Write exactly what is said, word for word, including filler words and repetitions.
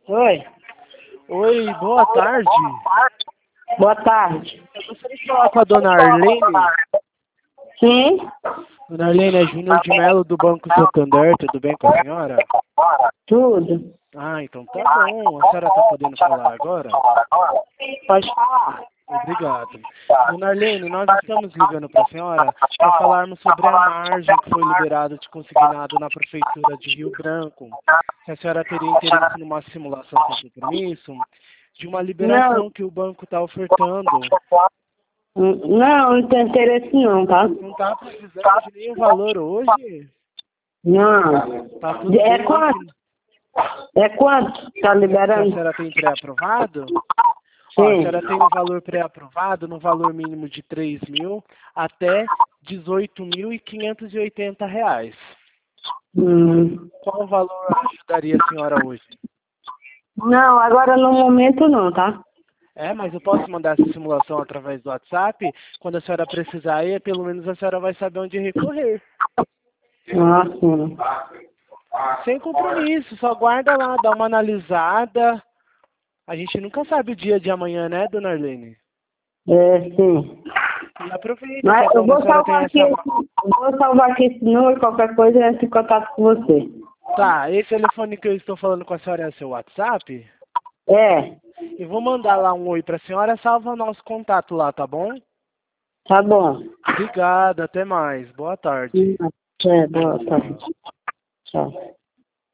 Oi. Oi, boa tarde. Boa tarde. Eu gostaria de falar com a dona Arlene. Sim? Dona Arlene, é Júnior de Melo do Banco Santander, tudo bem com a senhora? Tudo. Ah, então tá bom. A senhora tá podendo falar agora? Pode falar. Obrigado. Dona Arlene, nós estamos ligando para a senhora para falarmos sobre a margem que foi liberada de consignado na Prefeitura de Rio Branco. Se a senhora teria interesse numa simulação sem compromisso de uma liberação Não, que o banco está ofertando. não, não tem interesse não, tá? Não está precisando de nenhum valor hoje? Não. Tá tudo É bem? quanto? É quanto? Tá Que a liberando? senhora tem pré-aprovado? Ó, a Sim. senhora tem um valor pré-aprovado no valor mínimo de três mil até dezoito mil e quinhentos e oitenta reais. Hum. Qual valor ajudaria a senhora hoje? Não, agora no momento não, tá? É, mas eu posso mandar essa simulação através do WhatsApp? Quando a senhora precisar aí, pelo menos a senhora vai saber onde recorrer. Ah, sim. Sem compromisso, só guarda lá, dá uma analisada. A gente nunca sabe o dia de amanhã, né, dona Arlene? É, sim. E aproveita que Mas eu agora a vou senhora tem salvar aqui, essa... eu vou salvar aqui esse número, qualquer coisa eu entro em contato com você. Tá, esse telefone que eu estou falando com a senhora é seu WhatsApp? É, Eu vou mandar lá um oi pra senhora, salva nosso contato lá, tá bom? tá bom. Obrigado, até mais. Boa tarde. Hum, É, boa tarde. Tchau.